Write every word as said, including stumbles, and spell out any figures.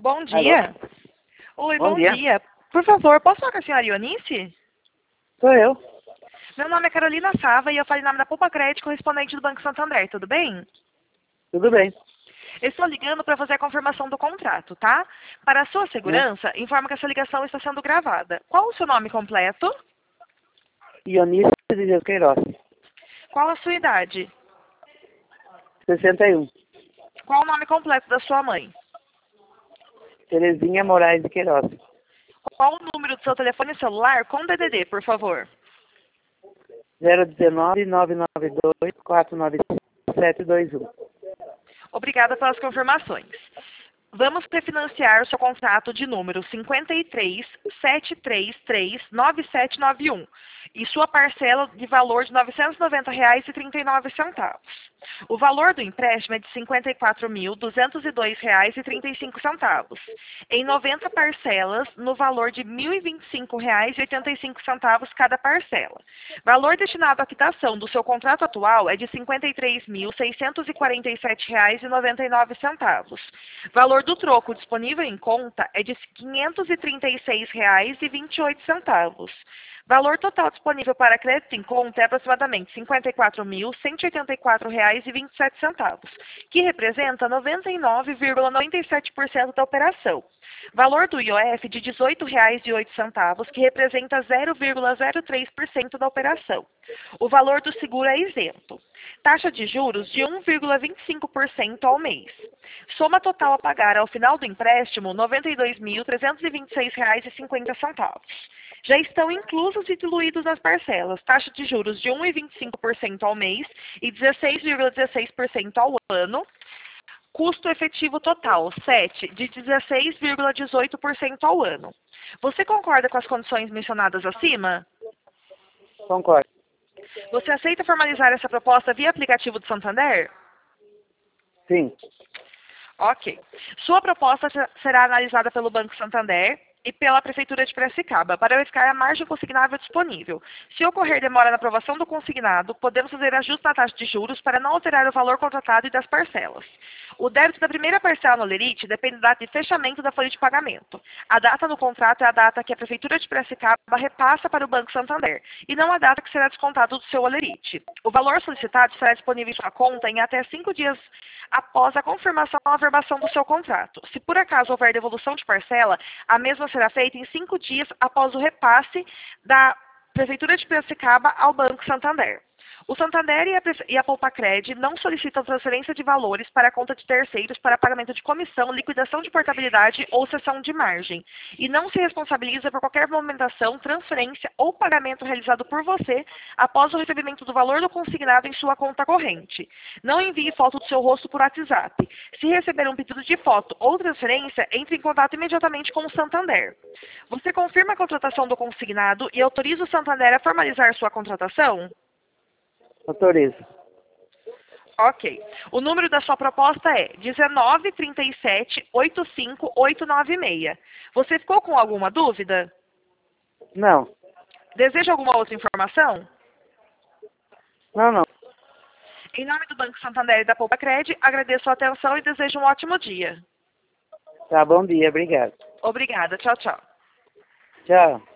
Bom Alô? dia. Oi, Bom bom dia. dia. Por favor, posso falar com a senhora Ionice? Sou eu. Meu nome é Carolina Sava e eu falo em nome da Poupa Crédito, correspondente do Banco Santander, tudo bem? Tudo bem. Eu estou ligando para fazer a confirmação do contrato, tá? Para a sua Hum? segurança, informa que essa ligação está sendo gravada. Qual o seu nome completo? Ionice de Jesus Queiroz. Qual a sua idade? sessenta e um. Qual o nome completo da sua mãe? Terezinha Moraes de Queiroz. Qual o número do seu telefone celular com D D D, por favor? zero um nove, nove nove dois, quatro nove sete dois um. Obrigada pelas confirmações. Vamos refinanciar o seu contrato de número cinquenta e três, sete três três, nove sete nove um e sua parcela de valor de novecentos e noventa reais e trinta e nove centavos. O valor do empréstimo é de cinquenta e quatro mil, duzentos e dois reais e trinta e cinco centavos, em noventa parcelas no valor de mil e vinte e cinco reais e oitenta e cinco centavos cada parcela. Valor destinado à quitação do seu contrato atual é de cinquenta e três mil, seiscentos e quarenta e sete reais e noventa e nove centavos. Valor do troco disponível em conta é de quinhentos e trinta e seis reais e vinte e oito centavos. Valor total disponível para crédito em conta é aproximadamente cinquenta e quatro mil, cento e oitenta e quatro reais e vinte e sete centavos, que representa noventa e nove vírgula noventa e sete por cento da operação. Valor do I O F de dezoito reais e oito centavos, que representa zero vírgula zero três por cento da operação. O valor do seguro é isento. Taxa de juros de um vírgula vinte e cinco por cento ao mês. Soma total a pagar ao final do empréstimo, noventa e dois mil, trezentos e vinte e seis reais e cinquenta centavos. Já estão inclusos e diluídos nas parcelas, taxa de juros de um vírgula vinte e cinco por cento ao mês e dezesseis vírgula dezesseis por cento ao ano. Custo efetivo total, sete, de dezesseis vírgula dezoito por cento ao ano. Você concorda com as condições mencionadas acima? Concordo. Você aceita formalizar essa proposta via aplicativo do Santander? Sim. Ok. Sua proposta será analisada pelo Banco Santander e pela Prefeitura de Piracicaba para verificar a margem consignável disponível. Se ocorrer demora na aprovação do consignado, podemos fazer ajuste na taxa de juros para não alterar o valor contratado e das parcelas. O débito da primeira parcela no Lerite depende da data de fechamento da folha de pagamento. A data no contrato é a data que a Prefeitura de Piracicaba repassa para o Banco Santander e não a data que será descontado do seu Olerite. O valor solicitado será disponível em sua conta em até cinco dias após a confirmação ou averbação do seu contrato. Se por acaso houver devolução de parcela, a mesma será feita em cinco dias após o repasse da Prefeitura de Piracicaba ao Banco Santander. O Santander e a, e a Poupa-Cred não solicitam transferência de valores para a conta de terceiros para pagamento de comissão, liquidação de portabilidade ou cessão de margem, e não se responsabiliza por qualquer movimentação, transferência ou pagamento realizado por você após o recebimento do valor do consignado em sua conta corrente. Não envie foto do seu rosto por WhatsApp. Se receber um pedido de foto ou transferência, entre em contato imediatamente com o Santander. Você confirma a contratação do consignado e autoriza o Santander a formalizar sua contratação? Autorizo. Ok. O número da sua proposta é dezenove, trinta e sete, oitenta e cinco, oitocentos e noventa e seis. Você ficou com alguma dúvida? Não. Deseja alguma outra informação? Não, não. Em nome do Banco Santander e da Poupa-Cred, agradeço a atenção e desejo um ótimo dia. Tá, bom dia. Obrigado. Obrigada. Tchau, tchau. Tchau.